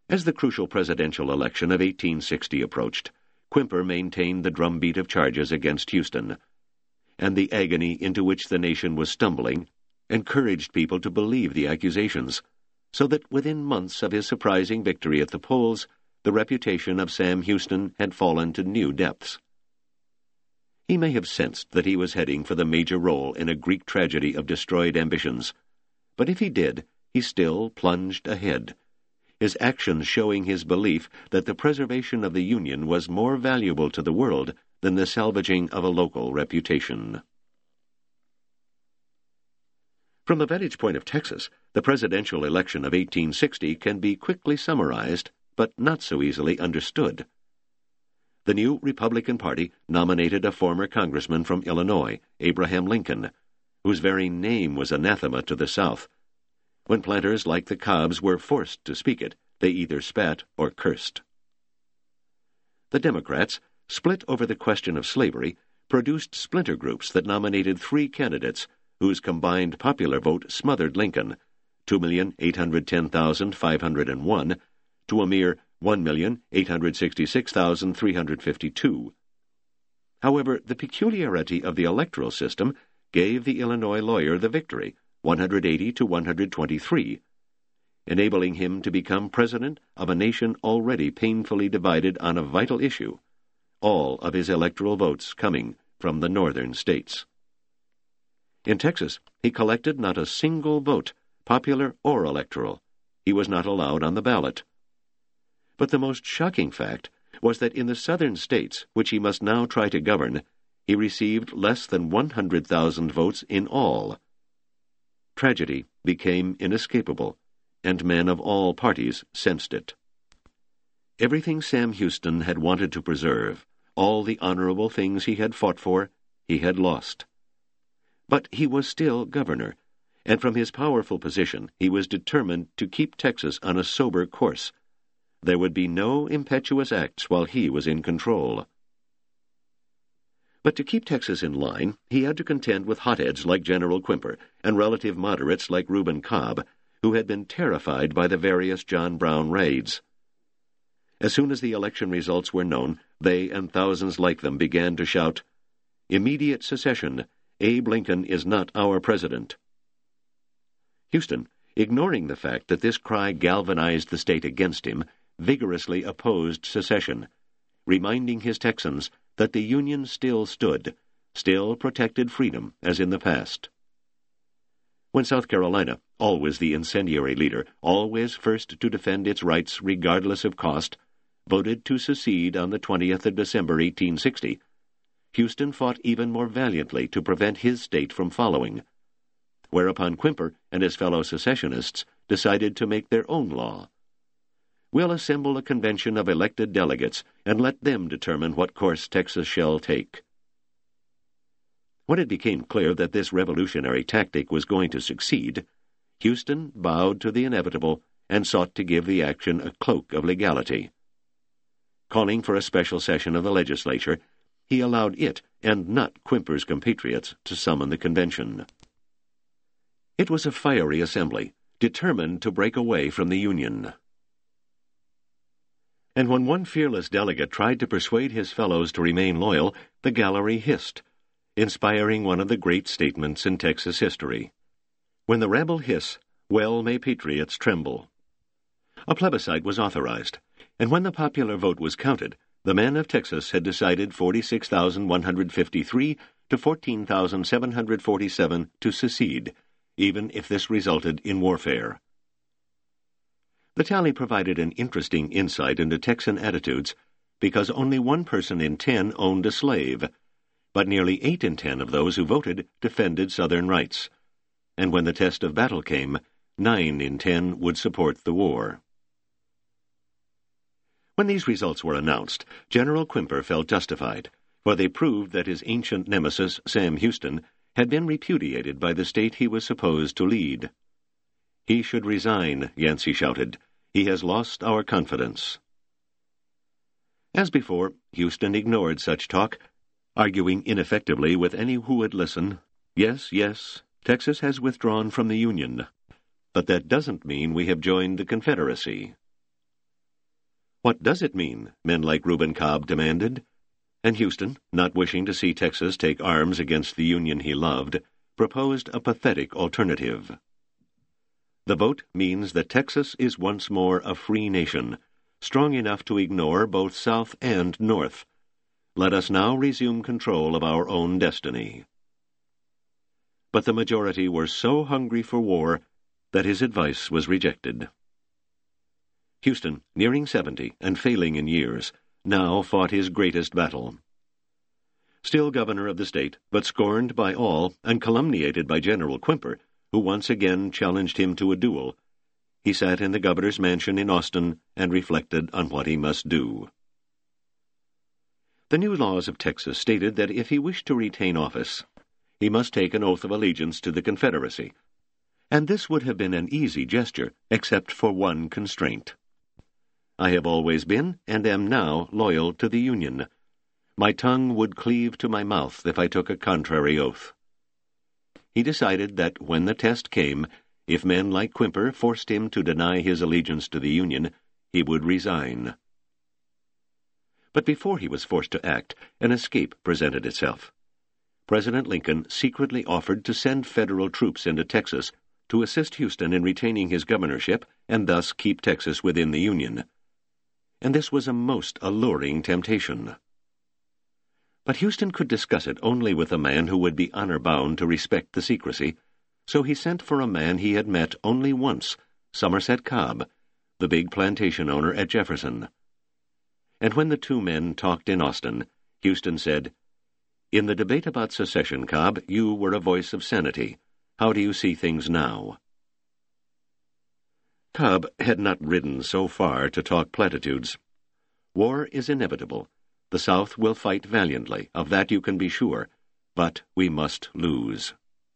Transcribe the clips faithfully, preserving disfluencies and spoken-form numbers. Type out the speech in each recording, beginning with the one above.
As the crucial presidential election of eighteen sixty approached, Quimper maintained the drumbeat of charges against Houston, and the agony into which the nation was stumbling encouraged people to believe the accusations, so that within months of his surprising victory at the polls, the reputation of Sam Houston had fallen to new depths. He may have sensed that he was heading for the major role in a Greek tragedy of destroyed ambitions, but if he did, he still plunged ahead, his actions showing his belief that the preservation of the Union was more valuable to the world than the salvaging of a local reputation. From the vantage point of Texas, the presidential election of eighteen sixty can be quickly summarized, but not so easily understood. The new Republican Party nominated a former congressman from Illinois, Abraham Lincoln, whose very name was anathema to the South. When planters like the Cobbs were forced to speak it, they either spat or cursed. The Democrats, split over the question of slavery, produced splinter groups that nominated three candidates whose combined popular vote smothered Lincoln, two million eight hundred ten thousand five hundred one, to a mere one million eight hundred sixty-six thousand three hundred fifty-two. However, the peculiarity of the electoral system gave the Illinois lawyer the victory, one hundred eighty to one hundred twenty-three, enabling him to become president of a nation already painfully divided on a vital issue, all of his electoral votes coming from the northern states. In Texas, he collected not a single vote, popular or electoral. He was not allowed on the ballot. But the most shocking fact was that in the southern states, which he must now try to govern, he received less than one hundred thousand votes in all. Tragedy became inescapable, and men of all parties sensed it. Everything Sam Houston had wanted to preserve, all the honorable things he had fought for, he had lost. But he was still governor, and from his powerful position he was determined to keep Texas on a sober course. There would be no impetuous acts while he was in control. But to keep Texas in line, he had to contend with hotheads like General Quimper and relative moderates like Reuben Cobb, who had been terrified by the various John Brown raids. As soon as the election results were known, they and thousands like them began to shout, "Immediate secession! Abe Lincoln is not our president." Houston, ignoring the fact that this cry galvanized the state against him, vigorously opposed secession, reminding his Texans that the Union still stood, still protected freedom as in the past. When South Carolina, always the incendiary leader, always first to defend its rights regardless of cost, voted to secede on the twentieth of December eighteen sixty, Houston fought even more valiantly to prevent his state from following, whereupon Quimper and his fellow secessionists decided to make their own law. "We'll assemble a convention of elected delegates and let them determine what course Texas shall take." When it became clear that this revolutionary tactic was going to succeed, Houston bowed to the inevitable and sought to give the action a cloak of legality. Calling for a special session of the legislature, he allowed it, and not Quimper's compatriots, to summon the convention. It was a fiery assembly, determined to break away from the Union. And when one fearless delegate tried to persuade his fellows to remain loyal, the gallery hissed, inspiring one of the great statements in Texas history. "When the rabble hiss, well may patriots tremble." A plebiscite was authorized, and when the popular vote was counted, the men of Texas had decided forty-six thousand one hundred fifty-three to fourteen thousand seven hundred forty-seven to secede, even if this resulted in warfare. The tally provided an interesting insight into Texan attitudes, because only one person in ten owned a slave, but nearly eight in ten of those who voted defended Southern rights, and when the test of battle came, nine in ten would support the war. When these results were announced, General Quimper felt justified, for they proved that his ancient nemesis, Sam Houston, had been repudiated by the state he was supposed to lead. "He should resign," Yancey shouted. "He has lost our confidence." As before, Houston ignored such talk, arguing ineffectively with any who would listen. "Yes, yes, Texas has withdrawn from the Union, but that doesn't mean we have joined the Confederacy." What does it mean? Men like Reuben Cobb demanded. And Houston, not wishing to see Texas take arms against the Union he loved, proposed a pathetic alternative. The vote means that Texas is once more a free nation, strong enough to ignore both South and North. Let us now resume control of our own destiny. But the majority were so hungry for war that his advice was rejected. Houston, nearing seventy and failing in years, now fought his greatest battle. Still governor of the state, but scorned by all and calumniated by General Quimper, who once again challenged him to a duel, he sat in the governor's mansion in Austin and reflected on what he must do. The new laws of Texas stated that if he wished to retain office, he must take an oath of allegiance to the Confederacy, and this would have been an easy gesture, except for one constraint. I have always been, and am now, loyal to the Union. My tongue would cleave to my mouth if I took a contrary oath. He decided that when the test came, if men like Quimper forced him to deny his allegiance to the Union, he would resign. But before he was forced to act, an escape presented itself. President Lincoln secretly offered to send federal troops into Texas to assist Houston in retaining his governorship and thus keep Texas within the Union. And this was a most alluring temptation. But Houston could discuss it only with a man who would be honor-bound to respect the secrecy, so he sent for a man he had met only once, Somerset Cobb, the big plantation owner at Jefferson. And when the two men talked in Austin, Houston said, "In the debate about secession, Cobb, you were a voice of sanity. How do you see things now?" Cobb had not ridden so far to talk platitudes. War is inevitable. The South will fight valiantly, of that you can be sure, but we must lose.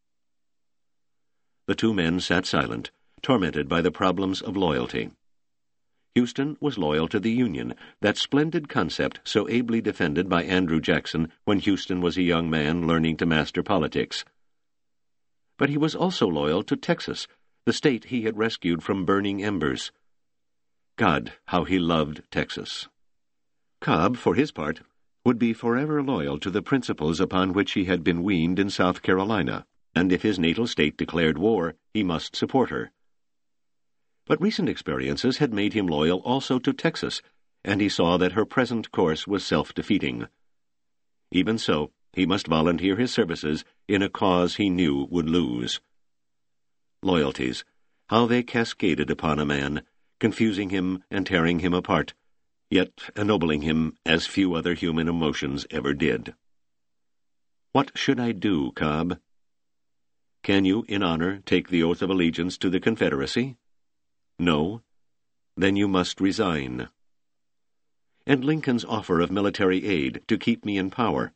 The two men sat silent, tormented by the problems of loyalty. Houston was loyal to the Union, that splendid concept so ably defended by Andrew Jackson when Houston was a young man learning to master politics. But he was also loyal to Texas, the state he had rescued from burning embers. God, how he loved Texas. Cobb, for his part, would be forever loyal to the principles upon which he had been weaned in South Carolina, and if his natal state declared war, he must support her. But recent experiences had made him loyal also to Texas, and he saw that her present course was self-defeating. Even so, he must volunteer his services in a cause he knew would lose. Loyalties, how they cascaded upon a man, confusing him and tearing him apart, yet ennobling him as few other human emotions ever did. What should I do, Cobb? Can you, in honor, take the oath of allegiance to the Confederacy? No? Then you must resign. And Lincoln's offer of military aid to keep me in power.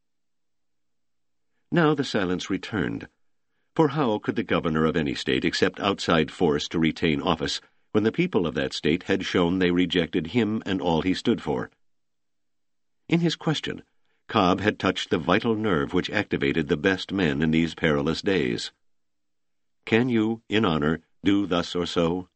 Now the silence returned. For how could the governor of any state accept outside force to retain office when the people of that state had shown they rejected him and all he stood for? In his question, Cobb had touched the vital nerve which activated the best men in these perilous days. Can you, in honor, do thus or so?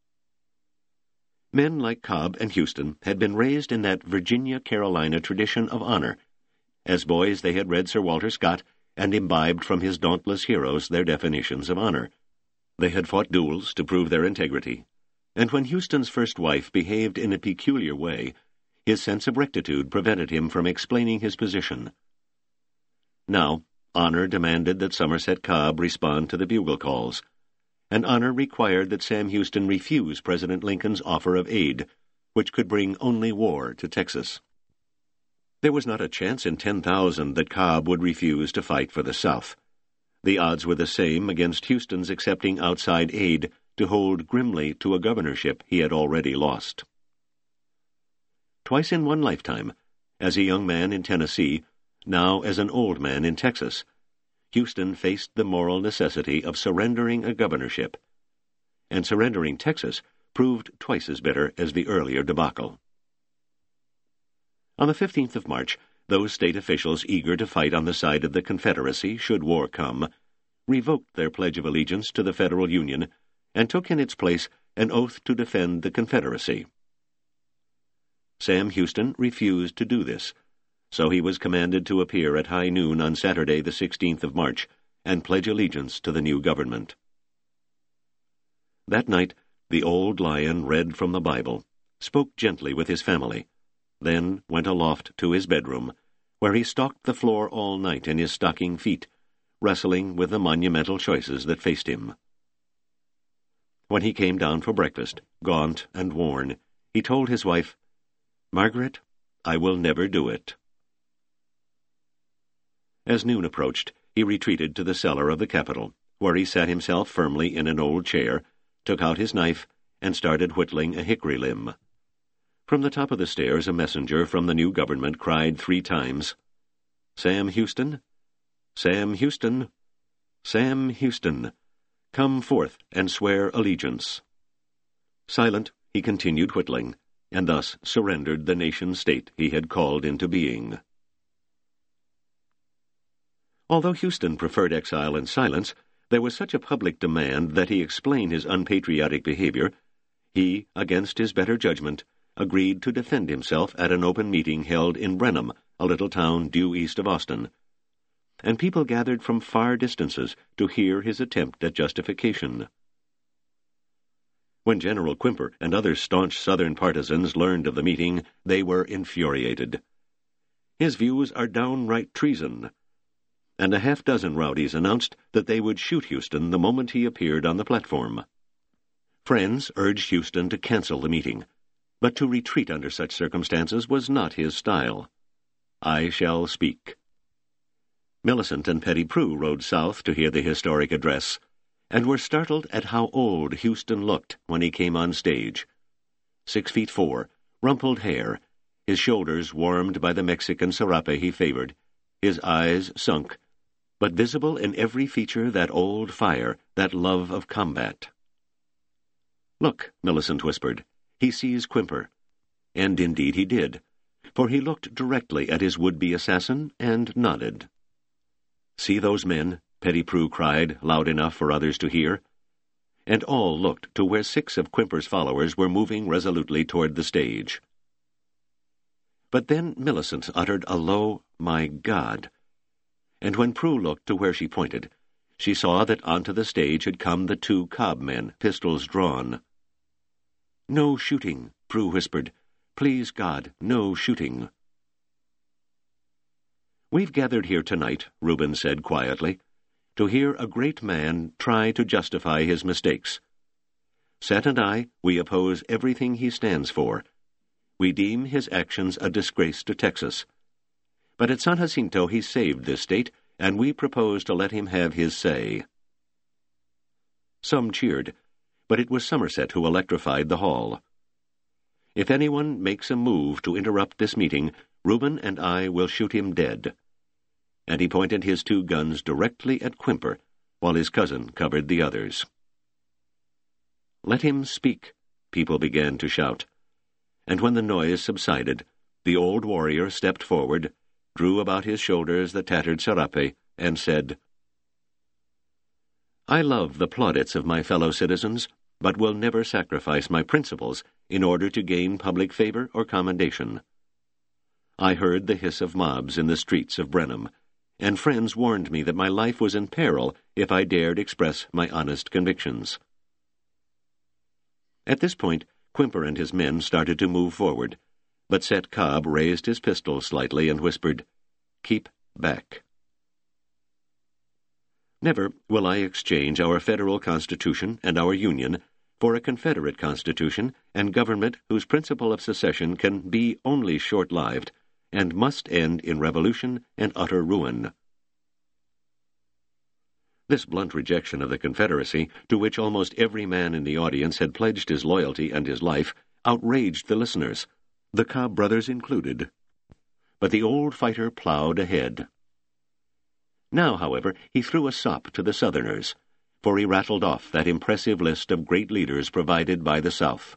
Men like Cobb and Houston had been raised in that Virginia-Carolina tradition of honor. As boys they had read Sir Walter Scott and imbibed from his dauntless heroes their definitions of honor. They had fought duels to prove their integrity, and when Houston's first wife behaved in a peculiar way, his sense of rectitude prevented him from explaining his position. Now, honor demanded that Somerset Cobb respond to the bugle calls, and honor required that Sam Houston refuse President Lincoln's offer of aid, which could bring only war to Texas. There was not a chance in ten thousand that Cobb would refuse to fight for the South. The odds were the same against Houston's accepting outside aid to hold grimly to a governorship he had already lost. Twice in one lifetime, as a young man in Tennessee, now as an old man in Texas, Houston faced the moral necessity of surrendering a governorship, and surrendering Texas proved twice as bitter as the earlier debacle. On the fifteenth of March, those state officials eager to fight on the side of the Confederacy should war come, revoked their pledge of allegiance to the Federal Union and took in its place an oath to defend the Confederacy. Sam Houston refused to do this, so he was commanded to appear at high noon on Saturday the sixteenth of March and pledge allegiance to the new government. That night, the old lion read from the Bible, spoke gently with his family, then went aloft to his bedroom, where he stalked the floor all night in his stocking feet, wrestling with the monumental choices that faced him. When he came down for breakfast, gaunt and worn, he told his wife, "Margaret, I will never do it." As noon approached, he retreated to the cellar of the Capitol, where he sat himself firmly in an old chair, took out his knife, and started whittling a hickory limb. From the top of the stairs a messenger from the new government cried three times, "Sam Houston, Sam Houston, Sam Houston, come forth and swear allegiance." Silent, he continued whittling, and thus surrendered the nation-state he had called into being. Although Houston preferred exile and silence, there was such a public demand that he explain his unpatriotic behavior. He, against his better judgment, agreed to defend himself at an open meeting held in Brenham, a little town due east of Austin, and people gathered from far distances to hear his attempt at justification. When General Quimper and other staunch Southern partisans learned of the meeting, they were infuriated. His views are downright treason, and a half-dozen rowdies announced that they would shoot Houston the moment he appeared on the platform. Friends urged Houston to cancel the meeting, but to retreat under such circumstances was not his style. "I shall speak." Millicent and Petty Prue rode south to hear the historic address, and were startled at how old Houston looked when he came on stage. Six feet four, rumpled hair, his shoulders warmed by the Mexican serape he favored, his eyes sunk, but visible in every feature that old fire, that love of combat. "Look," Millicent whispered, "he sees Quimper." And indeed he did, for he looked directly at his would-be assassin and nodded. "See those men?" Petty Prue cried, loud enough for others to hear. And all looked to where six of Quimper's followers were moving resolutely toward the stage. But then Millicent uttered a low, "My God!" And when Prue looked to where she pointed, she saw that onto the stage had come the two Cobb men, pistols drawn. "No shooting," Prue whispered. "Please, God, no shooting." "We've gathered here tonight," Reuben said quietly, "to hear a great man try to justify his mistakes. Seth and I, we oppose everything he stands for. We deem his actions a disgrace to Texas. But at San Jacinto he saved this state, and we propose to let him have his say." Some cheered, but it was Somerset who electrified the hall. "If anyone makes a move to interrupt this meeting, Reuben and I will shoot him dead." And he pointed his two guns directly at Quimper, while his cousin covered the others. "Let him speak," people began to shout. And when the noise subsided, the old warrior stepped forward, drew about his shoulders the tattered serape, and said, "I love the plaudits of my fellow citizens, but will never sacrifice my principles in order to gain public favor or commendation. I heard the hiss of mobs in the streets of Brenham, and friends warned me that my life was in peril if I dared express my honest convictions." At this point, Quimper and his men started to move forward, but Set Cobb raised his pistol slightly and whispered, "Keep back." "Never will I exchange our federal Constitution and our Union for a Confederate Constitution and government whose principle of secession can be only short-lived and must end in revolution and utter ruin." This blunt rejection of the Confederacy, to which almost every man in the audience had pledged his loyalty and his life, outraged the listeners, the Cobb brothers included. But the old fighter plowed ahead. Now, however, he threw a sop to the Southerners, for he rattled off that impressive list of great leaders provided by the South.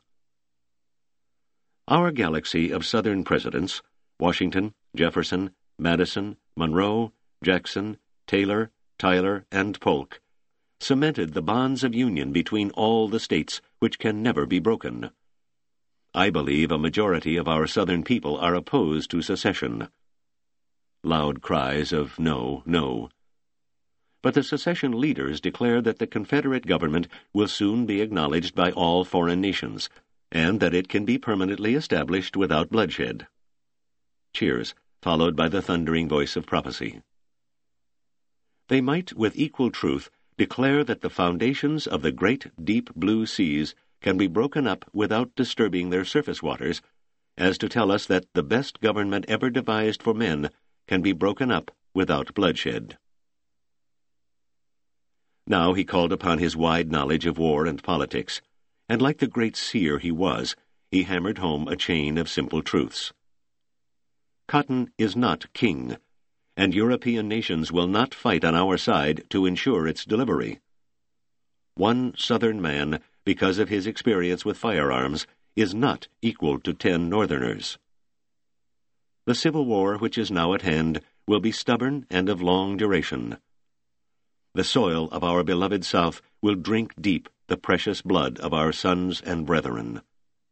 Our galaxy of Southern presidents, Washington, Jefferson, Madison, Monroe, Jackson, Taylor, Tyler, and Polk, cemented the bonds of union between all the states which can never be broken. I believe a majority of our Southern people are opposed to secession. Loud cries of no, no. But the secession leaders declare that the Confederate government will soon be acknowledged by all foreign nations, and that it can be permanently established without bloodshed. Cheers, followed by the thundering voice of prophecy. They might, with equal truth, declare that the foundations of the great deep blue seas can be broken up without disturbing their surface waters, as to tell us that the best government ever devised for men can be broken up without bloodshed. Now he called upon his wide knowledge of war and politics, and like the great seer he was, he hammered home a chain of simple truths. Cotton is not king, and European nations will not fight on our side to ensure its delivery. One Southern man, because of his experience with firearms, is not equal to ten Northerners. The Civil War which is now at hand will be stubborn and of long duration. The soil of our beloved South will drink deep the precious blood of our sons and brethren.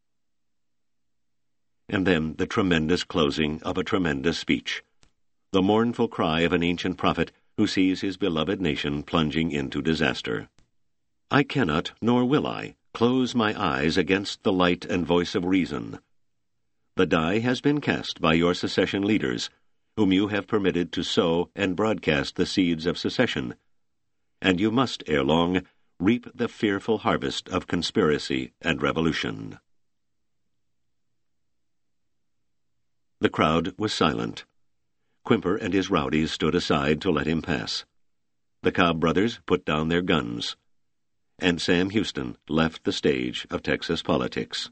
And then the tremendous closing of a tremendous speech, the mournful cry of an ancient prophet who sees his beloved nation plunging into disaster. I cannot, nor will I, close my eyes against the light and voice of reason. The die has been cast by your secession leaders, whom you have permitted to sow and broadcast the seeds of secession, and you must, ere long, reap the fearful harvest of conspiracy and revolution. The crowd was silent. Quimper and his rowdies stood aside to let him pass. The Cobb brothers put down their guns, and Sam Houston left the stage of Texas politics.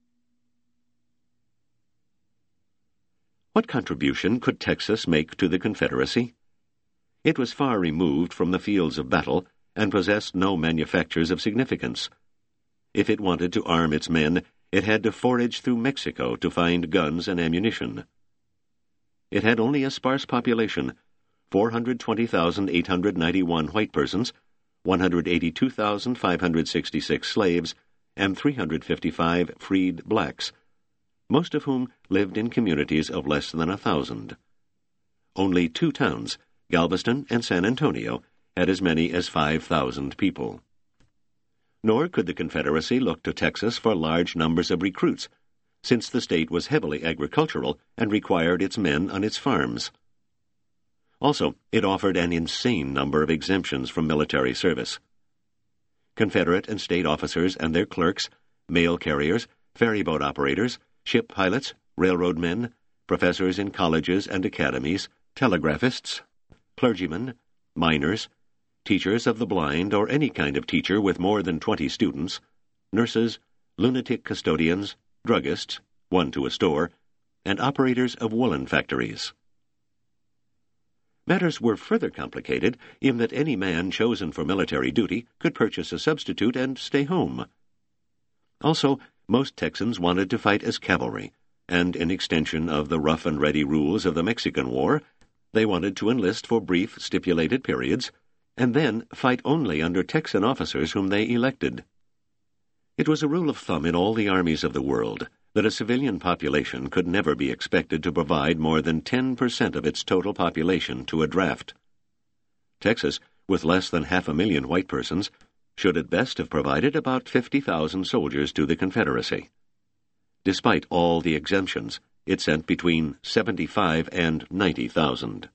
What contribution could Texas make to the Confederacy? It was far removed from the fields of battle, and possessed no manufactures of significance. If it wanted to arm its men, it had to forage through Mexico to find guns and ammunition. It had only a sparse population, four hundred twenty thousand eight hundred ninety-one white persons, one hundred eighty-two thousand five hundred sixty-six slaves, and three hundred fifty-five freed blacks, most of whom lived in communities of less than a thousand. Only two towns, Galveston and San Antonio, had as many as five thousand people. Nor could the Confederacy look to Texas for large numbers of recruits, since the state was heavily agricultural and required its men on its farms. Also, it offered an insane number of exemptions from military service. Confederate and state officers and their clerks, mail carriers, ferryboat operators, ship pilots, railroad men, professors in colleges and academies, telegraphists, clergymen, miners, teachers of the blind or any kind of teacher with more than twenty students, nurses, lunatic custodians, druggists, one to a store, and operators of woolen factories. Matters were further complicated in that any man chosen for military duty could purchase a substitute and stay home. Also, most Texans wanted to fight as cavalry, and in extension of the rough-and-ready rules of the Mexican War, they wanted to enlist for brief, stipulated periods, and then fight only under Texan officers whom they elected. It was a rule of thumb in all the armies of the world that a civilian population could never be expected to provide more than ten percent of its total population to a draft. Texas, with less than half a million white persons, should at best have provided about fifty thousand soldiers to the Confederacy. Despite all the exemptions, it sent between seventy-five and ninety thousand.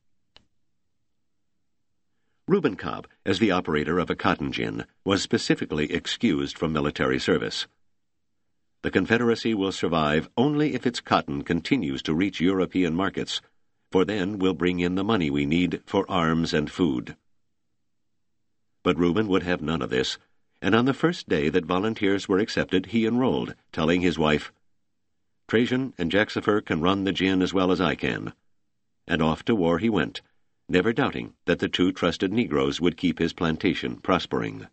Reuben Cobb, as the operator of a cotton gin, was specifically excused from military service. The Confederacy will survive only if its cotton continues to reach European markets, for then we'll bring in the money we need for arms and food. But Reuben would have none of this, and on the first day that volunteers were accepted, he enrolled, telling his wife, "Trajan and Jaxifer can run the gin as well as I can." And off to war he went, never doubting that the two trusted Negroes would keep his plantation prospering.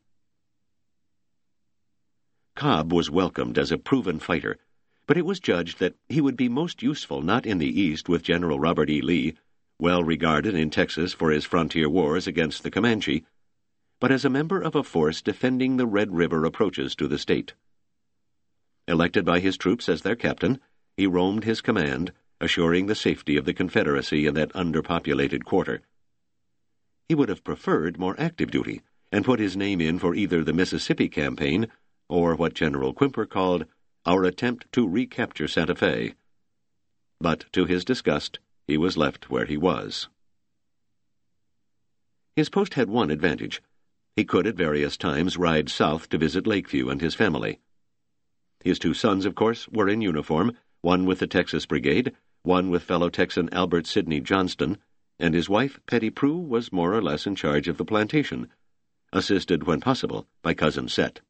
Cobb was welcomed as a proven fighter, but it was judged that he would be most useful not in the East with General Robert E. Lee, well regarded in Texas for his frontier wars against the Comanche, but as a member of a force defending the Red River approaches to the state. Elected by his troops as their captain, he roamed his command, assuring the safety of the Confederacy in that underpopulated quarter. He would have preferred more active duty, and put his name in for either the Mississippi campaign or what General Quimper called our attempt to recapture Santa Fe. But to his disgust, he was left where he was. His post had one advantage. He could at various times ride south to visit Lakeview and his family. His two sons, of course, were in uniform, one with the Texas Brigade, one with fellow Texan Albert Sidney Johnston, and his wife, Petty Prue, was more or less in charge of the plantation, assisted when possible by Cousin Set.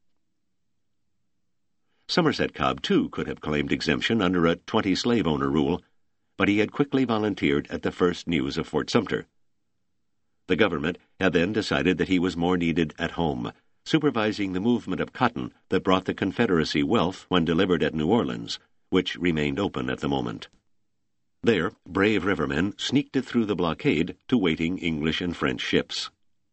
Somerset Cobb, too, could have claimed exemption under a twenty-slave-owner rule, but he had quickly volunteered at the first news of Fort Sumter. The government had then decided that he was more needed at home, supervising the movement of cotton that brought the Confederacy wealth when delivered at New Orleans, which remained open at the moment. There, brave rivermen sneaked it through the blockade to waiting English and French ships.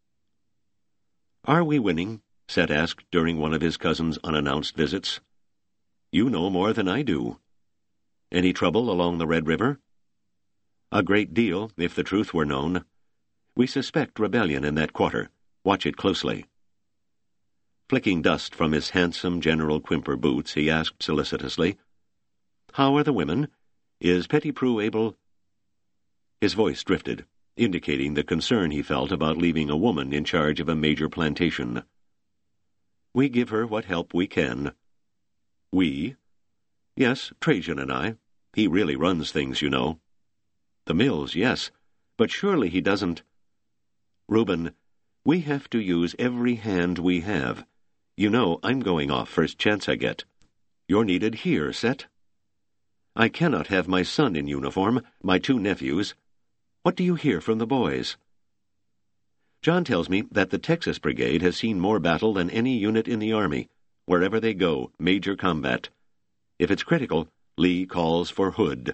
"Are we winning?" Set asked during one of his cousin's unannounced visits. "You know more than I do." "Any trouble along the Red River?" "A great deal, if the truth were known. We suspect rebellion in that quarter. Watch it closely." Flicking dust from his handsome General Quimper boots, he asked solicitously, "How are the women? Is Petty Prue able—" His voice drifted, indicating the concern he felt about leaving a woman in charge of a major plantation. "We give her what help we can." "We?" "Yes, Trajan and I. He really runs things, you know." "The mills, yes. But surely he doesn't—" "Reuben, we have to use every hand we have. You know I'm going off first chance I get. You're needed here, Set. I cannot have my son in uniform, my two nephews. What do you hear from the boys?" "John tells me that the Texas Brigade has seen more battle than any unit in the Army. Wherever they go, major combat. If it's critical, Lee calls for Hood."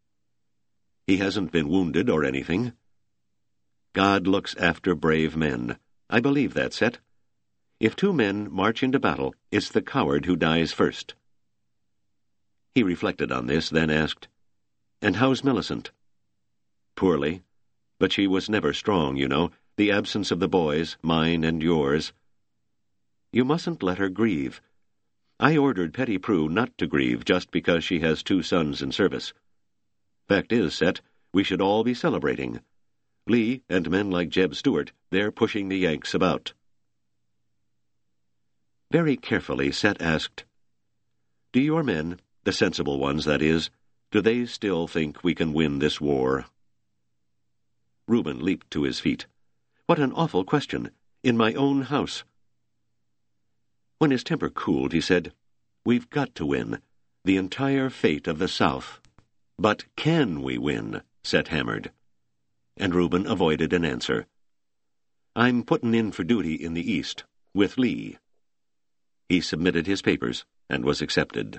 "He hasn't been wounded or anything?" "God looks after brave men. I believe that, Set. If two men march into battle, it's the coward who dies first." He reflected on this, then asked, "And how's Millicent?" "Poorly. But she was never strong, you know. The absence of the boys, mine and yours." "You mustn't let her grieve. I ordered Petty Prue not to grieve just because she has two sons in service. Fact is, Set, we should all be celebrating. Lee and men like Jeb Stuart, they're pushing the Yanks about." Very carefully, Set asked, "Do your men, the sensible ones, that is, do they still think we can win this war?" Reuben leaped to his feet. "What an awful question! In my own house!" When his temper cooled, he said, "We've got to win. The entire fate of the South." "But can we win?" Set hammered. And Reuben avoided an answer. "I'm puttin' in for duty in the East, with Lee." He submitted his papers and was accepted.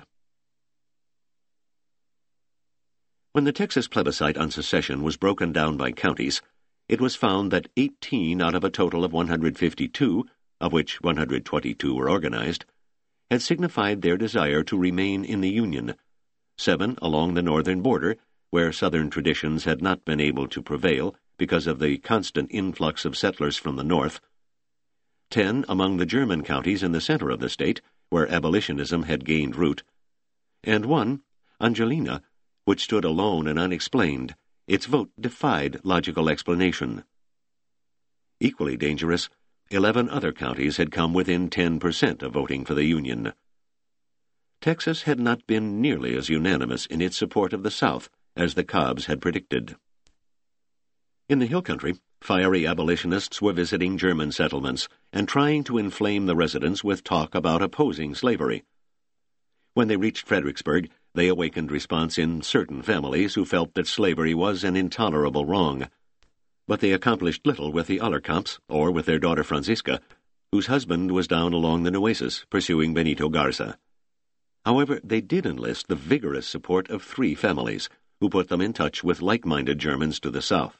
When the Texas plebiscite on secession was broken down by counties, it was found that eighteen out of a total of one hundred fifty-two, of which one hundred twenty-two were organized, had signified their desire to remain in the Union, seven along the northern border, where Southern traditions had not been able to prevail because of the constant influx of settlers from the north, ten among the German counties in the center of the state, where abolitionism had gained root, and one, Angelina, which stood alone and unexplained. Its vote defied logical explanation. Equally dangerous, eleven other counties had come within ten percent of voting for the Union. Texas had not been nearly as unanimous in its support of the South as the Cobbs had predicted. In the Hill Country, fiery abolitionists were visiting German settlements and trying to inflame the residents with talk about opposing slavery. When they reached Fredericksburg, they awakened response in certain families who felt that slavery was an intolerable wrong. But they accomplished little with the Allerkamps or with their daughter Francisca, whose husband was down along the Nueces pursuing Benito Garza. However, they did enlist the vigorous support of three families, who put them in touch with like-minded Germans to the south.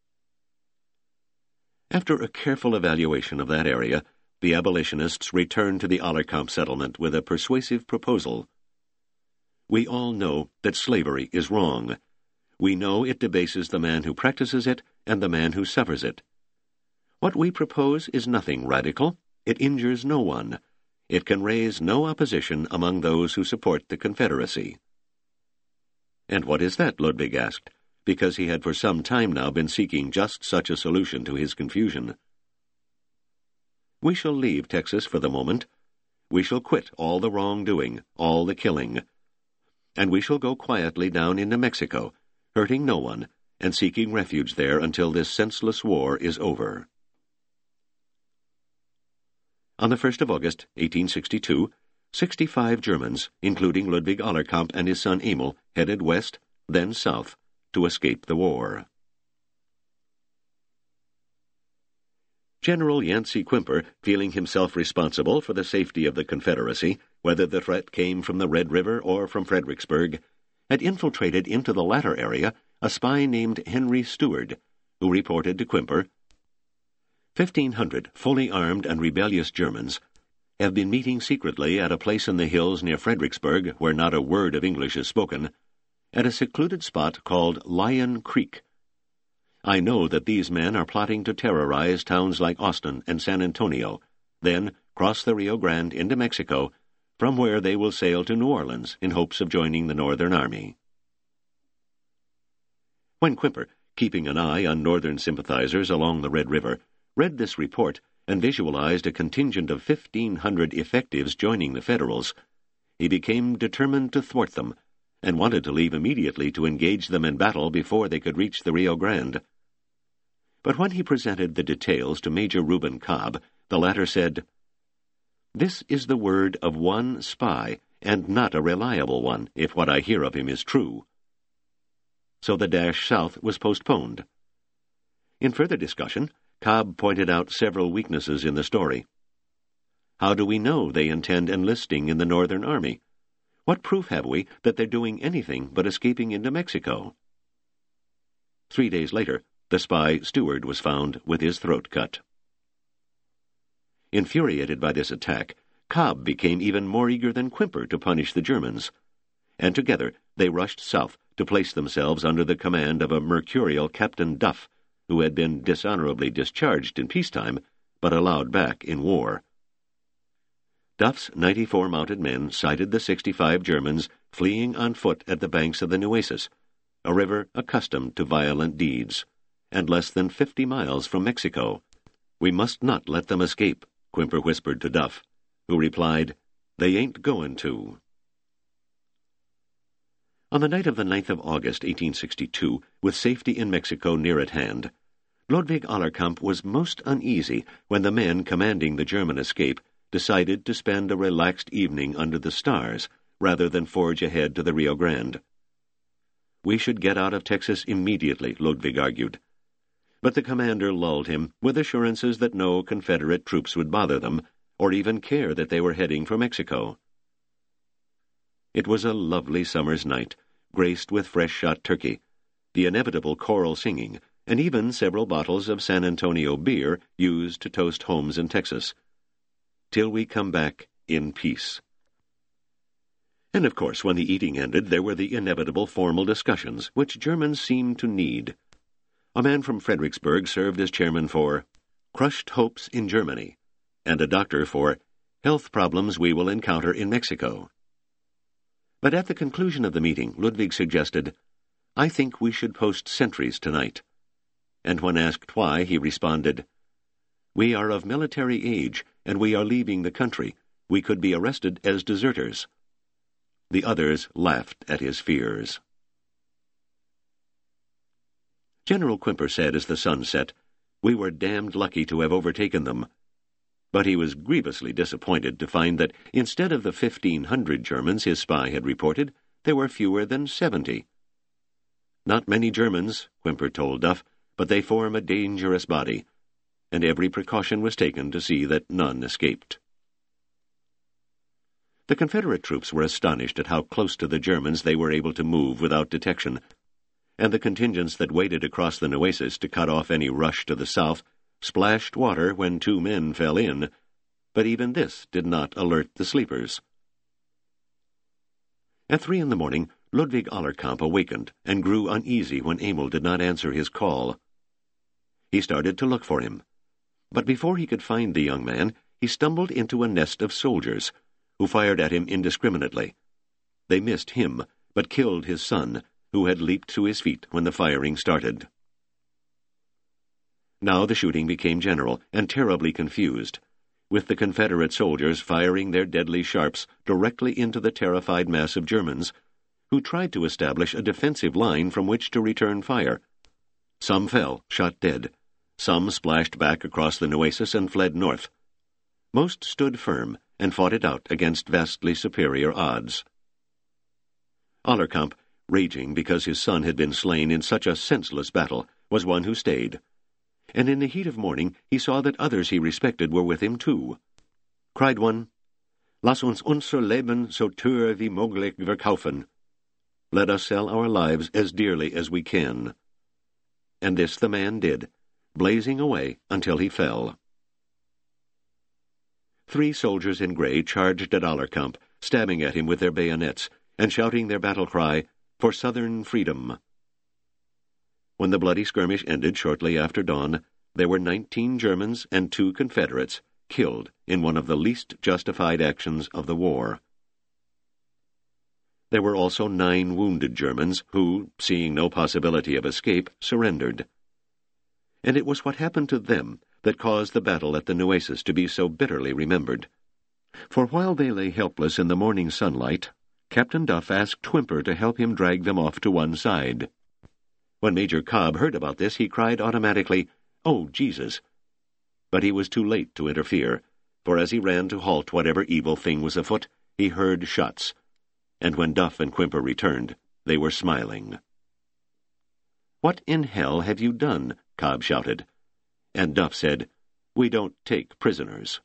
After a careful evaluation of that area, the abolitionists returned to the Allerkamp settlement with a persuasive proposal. We all know that slavery is wrong. We know it debases the man who practices it and the man who suffers it. What we propose is nothing radical. It injures no one. It can raise no opposition among those who support the Confederacy. And what is that? Ludwig asked, because he had for some time now been seeking just such a solution to his confusion. We shall leave Texas for the moment. We shall quit all the wrongdoing, all the killing. And we shall go quietly down into Mexico, hurting no one, and seeking refuge there until this senseless war is over. On the first of August, eighteen sixty-two, sixty-five Germans, including Ludwig Allerkamp and his son Emil, headed west, then south, to escape the war. General Yancey Quimper, feeling himself responsible for the safety of the Confederacy, whether the threat came from the Red River or from Fredericksburg, had infiltrated into the latter area a spy named Henry Stewart, who reported to Quimper, Fifteen hundred fully armed and rebellious Germans have been meeting secretly at a place in the hills near Fredericksburg, where not a word of English is spoken, at a secluded spot called Lion Creek. I know that these men are plotting to terrorize towns like Austin and San Antonio, then cross the Rio Grande into Mexico, from where they will sail to New Orleans in hopes of joining the Northern Army. When Quimper, keeping an eye on Northern sympathizers along the Red River, read this report and visualized a contingent of fifteen hundred effectives joining the Federals, he became determined to thwart them, and wanted to leave immediately to engage them in battle before they could reach the Rio Grande. But when he presented the details to Major Reuben Cobb, the latter said, "This is the word of one spy, and not a reliable one, if what I hear of him is true." So the dash south was postponed. In further discussion, Cobb pointed out several weaknesses in the story. How do we know they intend enlisting in the Northern Army? What proof have we that they're doing anything but escaping into Mexico? Three days later, the spy Stewart was found with his throat cut. Infuriated by this attack, Cobb became even more eager than Quimper to punish the Germans, and together they rushed south to place themselves under the command of a mercurial Captain Duff, who had been dishonorably discharged in peacetime, but allowed back in war. Duff's ninety-four mounted men sighted the sixty-five Germans fleeing on foot at the banks of the Nueces, a river accustomed to violent deeds, and less than fifty miles from Mexico. "We must not let them escape," Quimper whispered to Duff, who replied, "They ain't goin' to." On the night of the ninth of August, eighteen sixty-two, with safety in Mexico near at hand, Ludwig Allerkamp was most uneasy when the men commanding the German escape decided to spend a relaxed evening under the stars rather than forge ahead to the Rio Grande. We should get out of Texas immediately, Ludwig argued. But the commander lulled him with assurances that no Confederate troops would bother them, or even care that they were heading for Mexico. It was a lovely summer's night, graced with fresh-shot turkey, the inevitable choral singing, and even several bottles of San Antonio beer used to toast homes in Texas. Till we come back in peace. And of course, when the eating ended, there were the inevitable formal discussions, which Germans seemed to need. A man from Fredericksburg served as chairman for Crushed Hopes in Germany, and a doctor for Health Problems We Will Encounter in Mexico. But at the conclusion of the meeting, Ludwig suggested, "I think we should post sentries tonight." And when asked why, he responded, "We are of military age, and we are leaving the country. We could be arrested as deserters." The others laughed at his fears. General Quimper said as the sun set, "We were damned lucky to have overtaken them." But he was grievously disappointed to find that instead of the fifteen hundred Germans his spy had reported, there were fewer than seventy. "Not many Germans," Quimper told Duff, "but they form a dangerous body," and every precaution was taken to see that none escaped. The Confederate troops were astonished at how close to the Germans they were able to move without detection, and the contingents that waited across the Nueces to cut off any rush to the south splashed water when two men fell in, but even this did not alert the sleepers. At three in the morning, Ludwig Allerkamp awakened and grew uneasy when Emil did not answer his call. He started to look for him, but before he could find the young man, he stumbled into a nest of soldiers, who fired at him indiscriminately. They missed him, but killed his son, who had leaped to his feet when the firing started. Now the shooting became general and terribly confused, with the Confederate soldiers firing their deadly sharps directly into the terrified mass of Germans, who tried to establish a defensive line from which to return fire. Some fell, shot dead. Some splashed back across the Nueces and fled north. Most stood firm and fought it out against vastly superior odds. Allerkamp, raging because his son had been slain in such a senseless battle, was one who stayed. And in the heat of morning he saw that others he respected were with him too. Cried one, "Lass uns unser Leben so teuer wie möglich verkaufen." Let us sell our lives as dearly as we can. And this the man did, blazing away until he fell. Three soldiers in grey charged at Allerkamp, stabbing at him with their bayonets, and shouting their battle cry, "For Southern freedom!" When the bloody skirmish ended shortly after dawn, there were nineteen Germans and two Confederates killed in one of the least justified actions of the war. There were also nine wounded Germans who, seeing no possibility of escape, surrendered. And it was what happened to them that caused the battle at the Nueces to be so bitterly remembered. For while they lay helpless in the morning sunlight, Captain Duff asked Whymper to help him drag them off to one side. When Major Cobb heard about this, he cried automatically, "Oh, Jesus!" But he was too late to interfere, for as he ran to halt whatever evil thing was afoot, he heard shots, and when Duff and Whymper returned, they were smiling. "What in hell have you done?" Cobb shouted. And Duff said, "We don't take prisoners."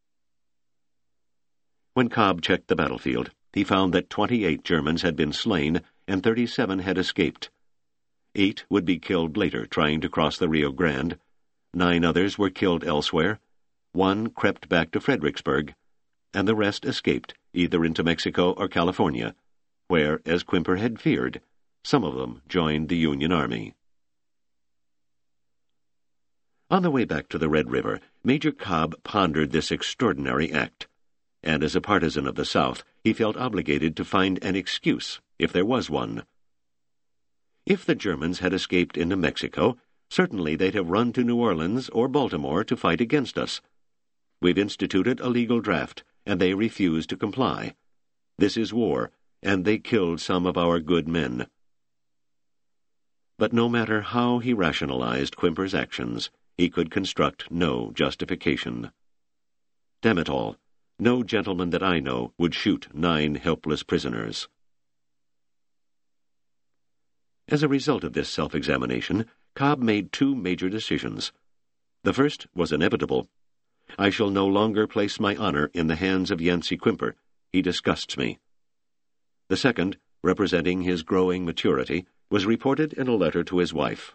When Cobb checked the battlefield, he found that twenty-eight Germans had been slain and thirty-seven had escaped. Eight would be killed later trying to cross the Rio Grande. Nine others were killed elsewhere. One crept back to Fredericksburg, and the rest escaped, either into Mexico or California, where, as Whymper had feared, some of them joined the Union Army. On the way back to the Red River, Major Cobb pondered this extraordinary act, and as a partisan of the South, he felt obligated to find an excuse, if there was one. If the Germans had escaped into Mexico, certainly they'd have run to New Orleans or Baltimore to fight against us. We've instituted a legal draft, and they refuse to comply. This is war, and they killed some of our good men. But no matter how he rationalized Whymper's actions, he could construct no justification. Damn it all, no gentleman that I know would shoot nine helpless prisoners. As a result of this self-examination, Cobb made two major decisions. The first was inevitable. I shall no longer place my honor in the hands of Yancey Whymper. He disgusts me. The second, representing his growing maturity, was reported in a letter to his wife.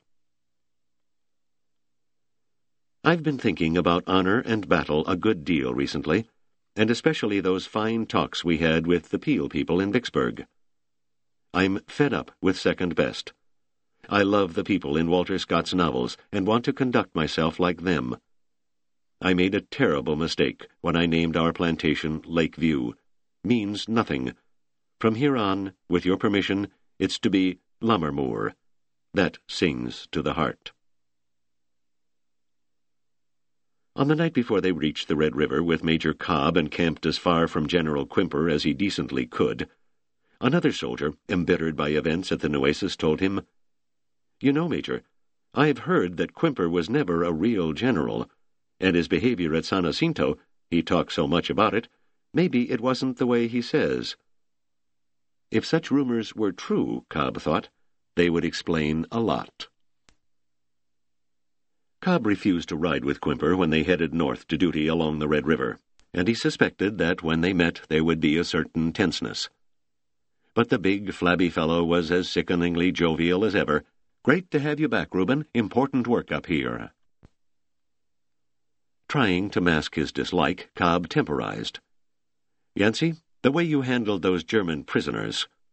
I've been thinking about honor and battle a good deal recently, and especially those fine talks we had with the Peel people in Vicksburg. I'm fed up with second best. I love the people in Walter Scott's novels and want to conduct myself like them. I made a terrible mistake when I named our plantation Lakeview. Means nothing. From here on, with your permission, it's to be Lammermoor. That sings to the heart. On the night before they reached the Red River with Major Cobb and camped as far from General Whymper as he decently could, another soldier, embittered by events at the Nueces, told him, "You know, Major, I've heard that Whymper was never a real general, and his behavior at San Jacinto, he talks so much about it, maybe it wasn't the way he says." If such rumors were true, Cobb thought, they would explain a lot. Cobb refused to ride with Whymper when they headed north to duty along the Red River, and he suspected that when they met there would be a certain tenseness. But the big, flabby fellow was as sickeningly jovial as ever. "Great to have you back, Reuben. Important work up here." Trying to mask his dislike, Cobb temporized. "Yancey, the way you handled those German prisoners,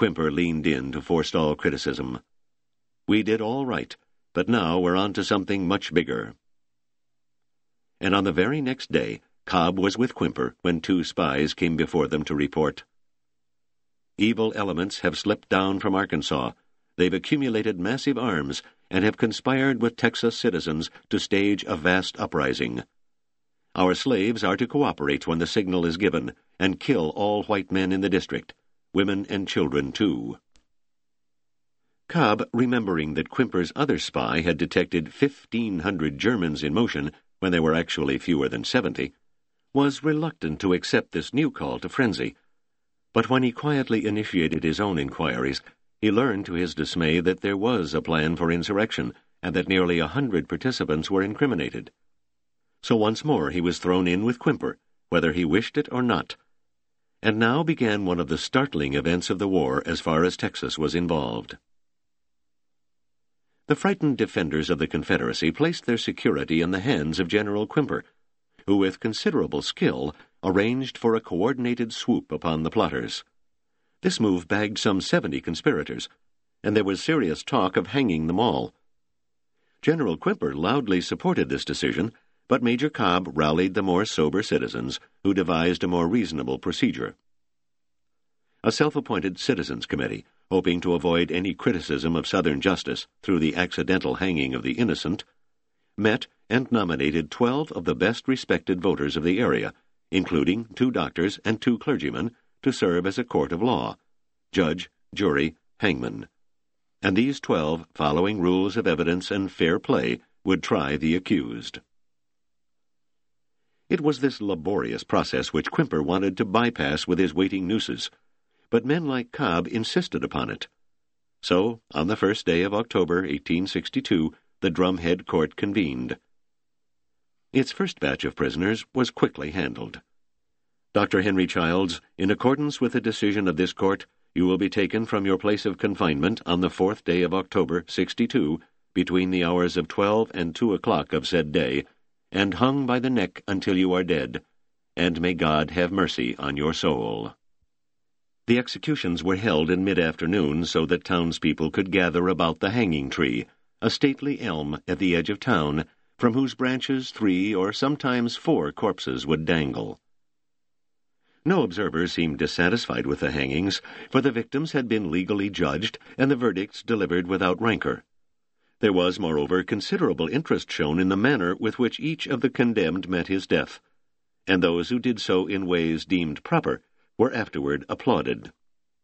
Quimper leaned in to forestall criticism. "We did all right, but now we're on to something much bigger." And on the very next day, Cobb was with Quimper when two spies came before them to report. "Evil elements have slipped down from Arkansas. They've accumulated massive arms and have conspired with Texas citizens to stage a vast uprising. Our slaves are to cooperate when the signal is given and kill all white men in the district, women and children too." Cobb, remembering that Quimper's other spy had detected fifteen hundred Germans in motion when there were actually fewer than seventy, was reluctant to accept this new call to frenzy. But when he quietly initiated his own inquiries, he learned to his dismay that there was a plan for insurrection and that nearly a hundred participants were incriminated. So once more he was thrown in with Quimper, whether he wished it or not. And now began one of the startling events of the war as far as Texas was involved. The frightened defenders of the Confederacy placed their security in the hands of General Quimper, who with considerable skill arranged for a coordinated swoop upon the plotters. This move bagged some seventy conspirators, and there was serious talk of hanging them all. General Quimper loudly supported this decision, but Major Cobb rallied the more sober citizens, who devised a more reasonable procedure. A self-appointed Citizens Committee, hoping to avoid any criticism of Southern justice through the accidental hanging of the innocent, met and nominated twelve of the best-respected voters of the area, including two doctors and two clergymen, to serve as a court of law, judge, jury, hangman. And these twelve, following rules of evidence and fair play, would try the accused. It was this laborious process which Quimper wanted to bypass with his waiting nooses, but men like Cobb insisted upon it. So, on the first day of October, eighteen sixty-two, the Drumhead Court convened. Its first batch of prisoners was quickly handled. "Doctor Henry Childs, in accordance with the decision of this court, you will be taken from your place of confinement on the fourth day of October, sixty-two, between the hours of twelve and two o'clock of said day, and hung by the neck until you are dead, and may God have mercy on your soul." The executions were held in mid-afternoon so that townspeople could gather about the hanging tree, a stately elm at the edge of town, from whose branches three or sometimes four corpses would dangle. No observer seemed dissatisfied with the hangings, for the victims had been legally judged and the verdicts delivered without rancor. There was, moreover, considerable interest shown in the manner with which each of the condemned met his death, and those who did so in ways deemed proper were afterward applauded.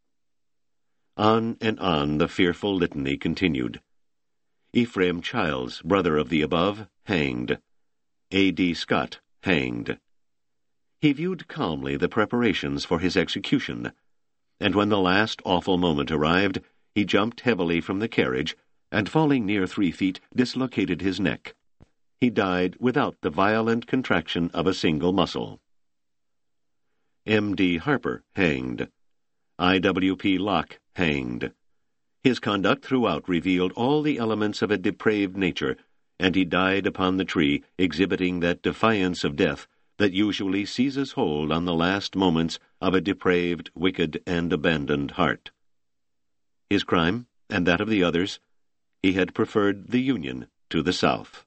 On and on the fearful litany continued. Ephraim Childs, brother of the above, hanged. A. D. Scott, hanged. He viewed calmly the preparations for his execution, and when the last awful moment arrived, he jumped heavily from the carriage, and falling near three feet, dislocated his neck. He died without the violent contraction of a single muscle. M. D. Harper, hanged. I. W. P. Locke, hanged. His conduct throughout revealed all the elements of a depraved nature, and he died upon the tree, exhibiting that defiance of death that usually seizes hold on the last moments of a depraved, wicked, and abandoned heart. His crime, and that of the others, he had preferred the Union to the South.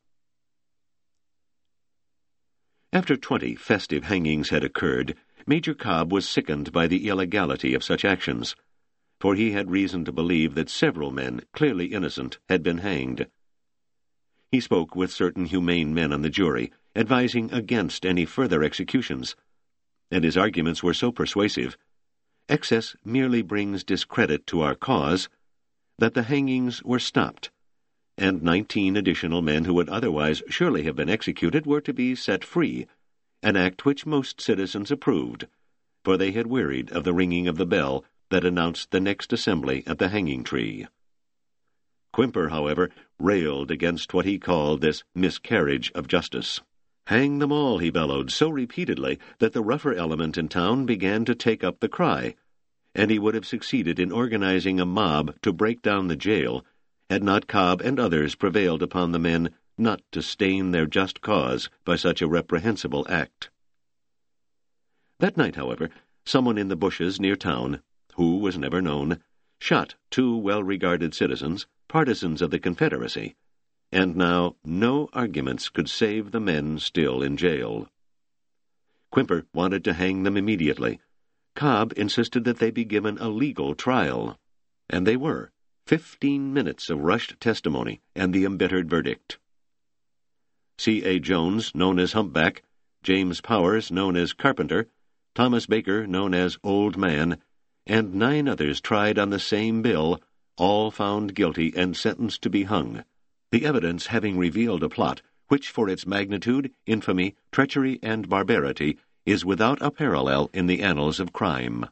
After twenty festive hangings had occurred, Major Cobb was sickened by the illegality of such actions, for he had reason to believe that several men, clearly innocent, had been hanged. He spoke with certain humane men on the jury, advising against any further executions, and his arguments were so persuasive, "Excess merely brings discredit to our cause," that the hangings were stopped, and nineteen additional men who would otherwise surely have been executed were to be set free, an act which most citizens approved, for they had wearied of the ringing of the bell that announced the next assembly at the hanging tree. Quimper, however, railed against what he called this miscarriage of justice. "Hang them all," he bellowed so repeatedly that the rougher element in town began to take up the cry, and he would have succeeded in organizing a mob to break down the jail had not Cobb and others prevailed upon the men not to stain their just cause by such a reprehensible act. That night, however, someone in the bushes near town, who was never known, shot two well-regarded citizens, partisans of the Confederacy, and now no arguments could save the men still in jail. Quimper wanted to hang them immediately. Cobb insisted that they be given a legal trial. And they were. Fifteen minutes of rushed testimony and the embittered verdict. C A Jones, known as Humpback, James Powers, known as Carpenter, Thomas Baker, known as Old Man, and nine others tried on the same bill, all found guilty and sentenced to be hung, the evidence having revealed a plot which for its magnitude, infamy, treachery, and barbarity is without a parallel in the annals of crime.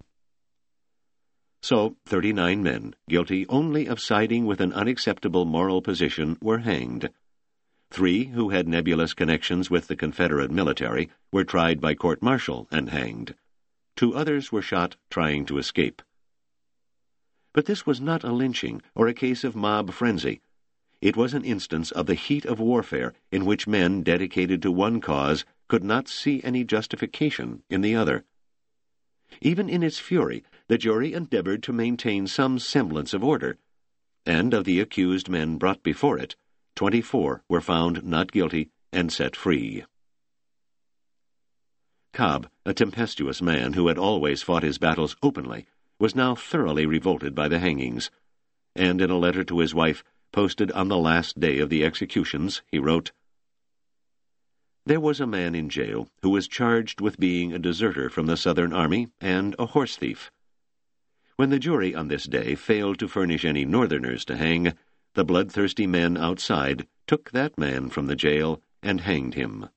So, thirty-nine men, guilty only of siding with an unacceptable moral position, were hanged. Three, who had nebulous connections with the Confederate military, were tried by court-martial and hanged. Two others were shot trying to escape. But this was not a lynching or a case of mob frenzy. It was an instance of the heat of warfare in which men dedicated to one cause could not see any justification in the other. Even in its fury, the jury endeavored to maintain some semblance of order, and of the accused men brought before it, twenty-four were found not guilty and set free. Cobb, a tempestuous man who had always fought his battles openly, was now thoroughly revolted by the hangings, and in a letter to his wife, posted on the last day of the executions, he wrote, "There was a man in jail who was charged with being a deserter from the Southern Army and a horse thief. When the jury on this day failed to furnish any Northerners to hang, the bloodthirsty men outside took that man from the jail and hanged him."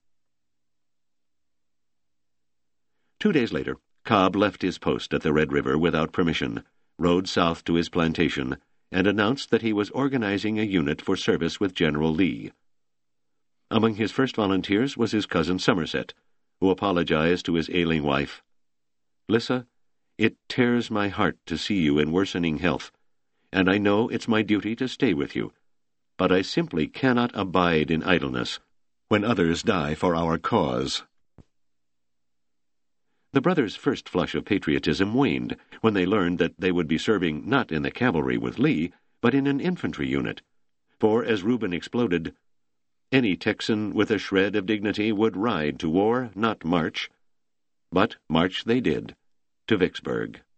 Two days later, Cobb left his post at the Red River without permission, rode south to his plantation, and announced that he was organizing a unit for service with General Lee. Among his first volunteers was his cousin Somerset, who apologized to his ailing wife. "Lissa, it tears my heart to see you in worsening health, and I know it's my duty to stay with you, but I simply cannot abide in idleness when others die for our cause." The brothers' first flush of patriotism waned when they learned that they would be serving not in the cavalry with Lee, but in an infantry unit. For, as Reuben exploded, any Texan with a shred of dignity would ride to war, not march. But march they did, to Vicksburg.